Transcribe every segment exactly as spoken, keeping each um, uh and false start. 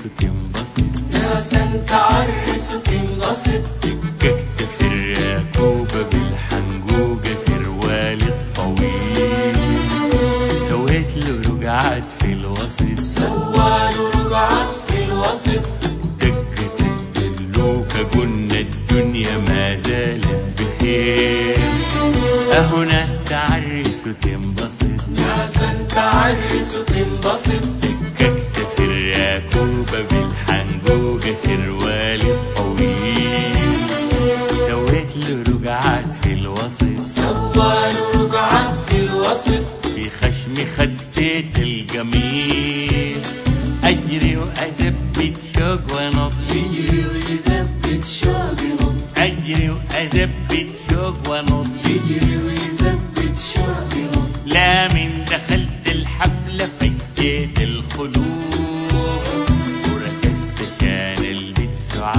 وتنبسط، ناسا تعرس وتنبسط. فككت في الركوبة بالحنجوجة سروال الطويل، سويت له رجعت في الوسط، سواله رجعت في الوسط. ودقت الدلوكة قلنا الدنيا ما زالت بخير، اهو ناس تعرس وتنبسط، ناسا تعرس وتنبسط. فككت في الركوبة بالحنجوجة سروال الطويل، سويت له رجعت في الوسط، سواله رجعت في الوسط. في خشمي خديت القميص، اجري واثبت شوق ونط، يجري ويثبت شوق نط، اجري واثبت شوق ونط. يجري ويثبت شوق نط. لا من دخلت الحفلة فجيت الخلوق، وركزت شان البيت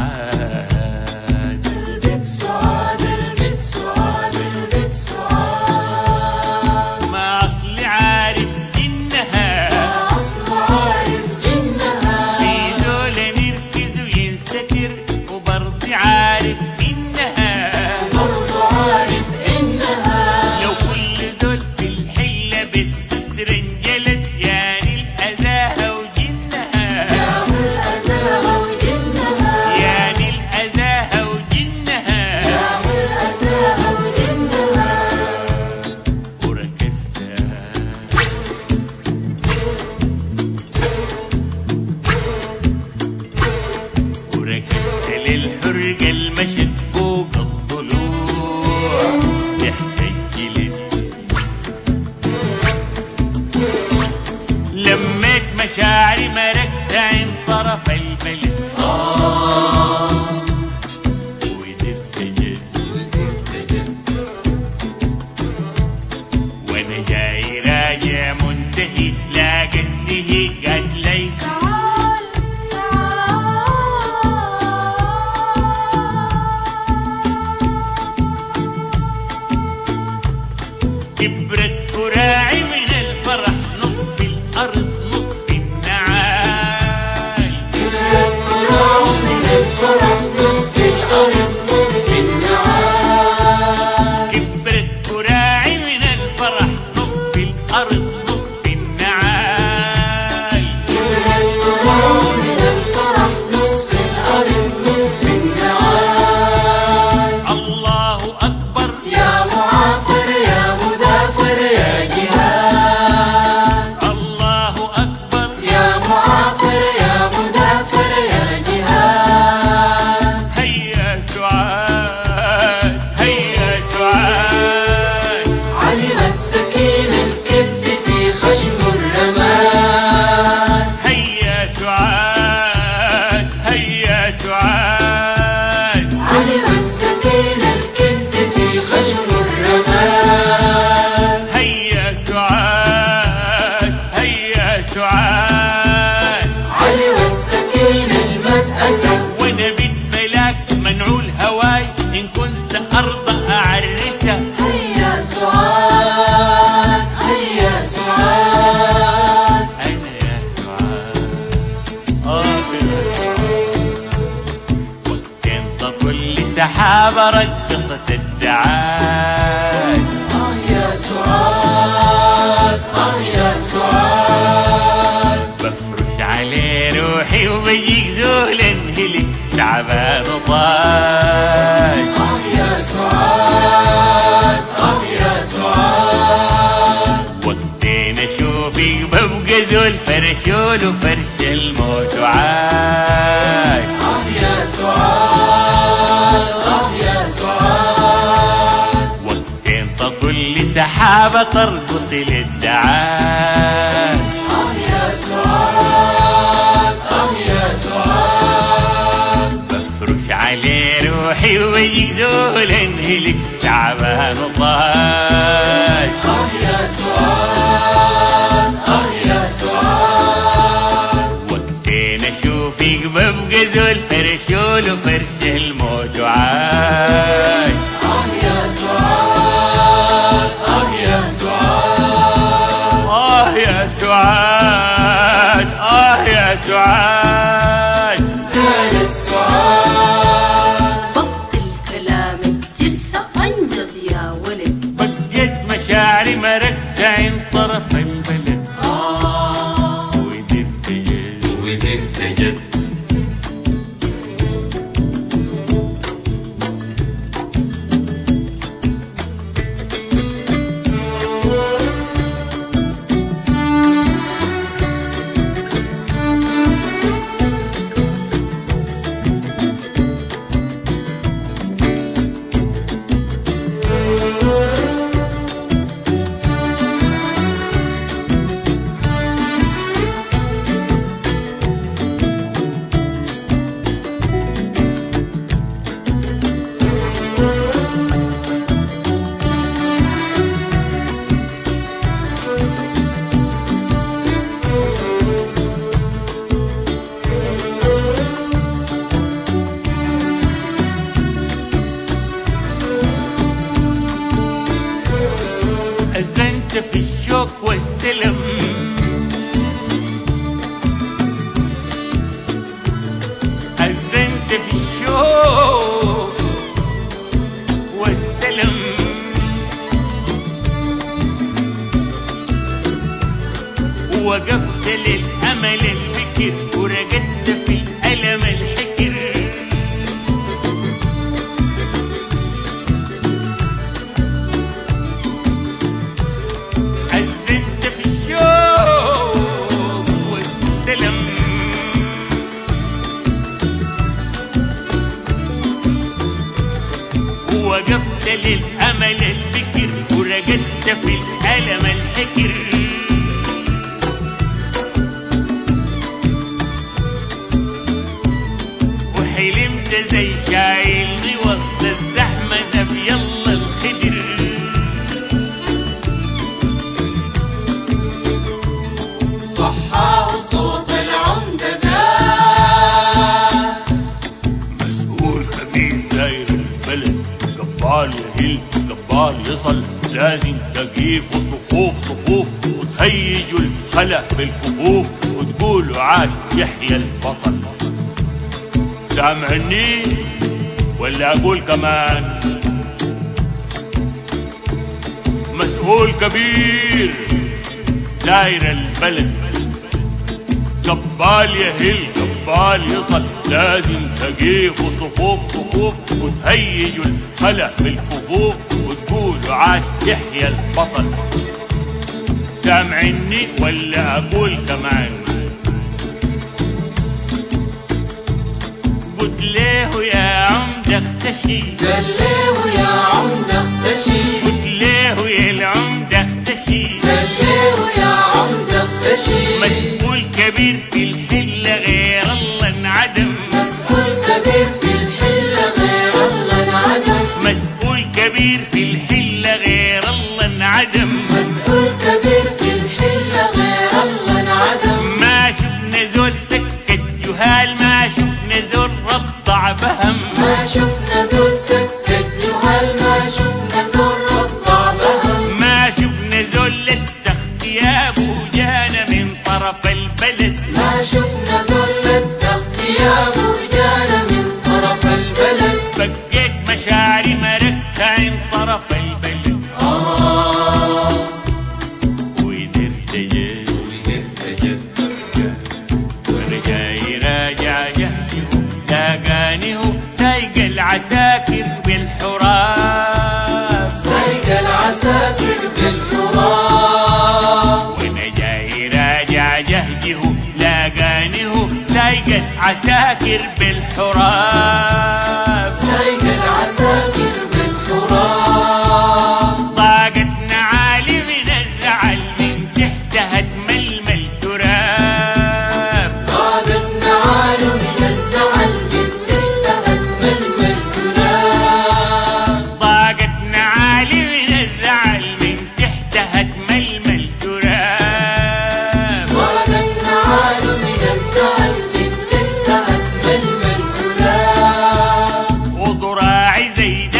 سعاد، البيت سعاد، البيت سعاد، البيت سعاد. ما اصلي عارف انها ما أصل عارف إنها في زول نركز وينستر، وبرضي عارف انها برضو عارف إنها لو كل زول في الحلة بالستر انجلت، يعني الأذاها وجنها، ياهو الأذاها وجنها، يعني الأذاها وجنها. ياهو الأذاها وجنها. وركزت وركزت للحرقة المشت فوق الضلوع، تحت الجلد لميت مشاعري مركت عن طرف البلد، ودرت جد وانا جاي راجع منتهي، لاقتني قالت لي تعال كبرت كراعي من الفرح، نصف الارض نصف النعال، كبرت كراع من الفرح، نصف الأرض نصف النعال. كبرت كراعي من الفرح، نصف الارض نصف النعال. كبرت كراع من الفرح، نصف الأرض نصف النعال. الله اكبر يا معافر يا مدافر يا جهاد، الله اكبر يا معافر يا مدافر يا جهاد. هيا سعاد، هيا سعاد، علم السكين الكد في خشم الرماد. هيا سعاد، هيا سعاد، علم السكين الكد في خشم الرماد. هيا سعاد، هيا سعاد. علم السكين المدأسة، وانا بنت ملاك منعول هواي، ان كنت ارضى اعرسها. هيا سعاد، هيا سعاد. انا يا سعاد، اه يا سعاد، وقتين تطل سحابة رقصت الدعاش، آه يا سعاد، آه يا سعاد. بفرش عليه روحي وبيجيك زول انهلك تعبان وطاش. آه يا سعاد، آه يا سعاد. وقتين اشوفك ببقى زول فرشول وفرش الموت وعاش. آه يا سعاد، آه يا سعاد. وقتين تطل سحابة ترقص للدعاش، آه يا سعاد، آه يا سعاد. بفرش عليه روحي وبيجيك زول انهلك تعبان وطاش. آه يا سعاد، آه يا سعاد. وقتين اشوفك ببقى زول فرشول وفرش الموت وعاش. آه يا سعاد، آه يا سعاد. آه يا سعاد، آه يا سعاد. جد. أذنت في الشوق والسلم، أذنت في الشوق والسلم، ووقفت للأمل الفكر ورقدت في الألم الحكر. أذنت في الشوق والسلم، ووقفت للأمل الفكر ورقدت في الألم الحكر. وحلمت زي شايلني وسط الزحمة ده بيلا الخدر. صحاه صوت العمدة ده، مسؤول كبير داير البلد، قبال يهل قبال يصل، لازم تقيف وصفوف صفوف وتهيجوا الخلق بالكفوف وتقولوا عاش يحيى البطل. سامعني ولا أقول كمان؟ مسؤول كبير داير البلد، قبال يهل قبال يصل، لازم تقيف وصفوف صفوف وتهيجوا الخلق بالكفوف وتقولوا عاش يحيى البطل. سامعني ولا أقول كمان؟ قلت له يا عمدة اختشي، قال له يا عمدة اختشي، قلت له يا العمدة اختشي، قال له يا عمدة اختشي. مسؤول كبير في الحلة غير الله انعدم، مسؤول كبير في الحلة غير الله انعدم، مسؤول كبير في الحلة غير الله انعدم، مسؤول كبير في الحلة غير الله انعدم. ما شفنا زول سكت جهال، ما شفنا زول رضع بهم، ما شفنا زول سكت جهال، ما شفنا زول رضع بهم، ما شفنا زول للتخت يابو جانا من طرف البلد، ما شفنا زول للتخت يابو جانا من طرف البلد. بقيت مشاعري مركتة عن طرف البلد. آه وقدرت جد وقدرت جد، وانا جاي راجع جهدي لاقاني هو سايق العساكر بالحراب، سايق العساكر بالحراب. وانا جاي راجع جهدي هو لاقاني هو سايق العساكر بالحراب، سايق العساكر بالحراب. ضاقتنا عالي من الزعل من تحتها تململ تراب، ضاقتنا عالي من الزعل من تحتها تململ تراب، ضاقتنا عالي من الزعل من تحتها تململ تراب، ضاقتنا عالي من الزعل من تحتها تململ تراب. وضراعي زي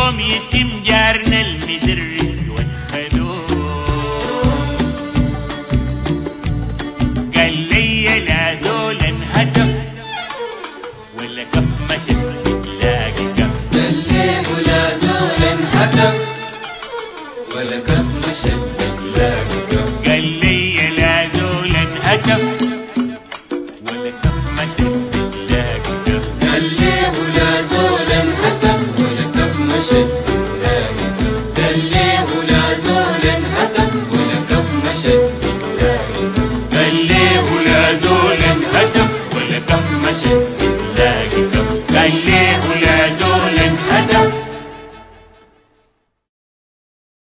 يوم يتم جارنا المدرس والخلوق قال لي لا زول انهتف ولا كف مشت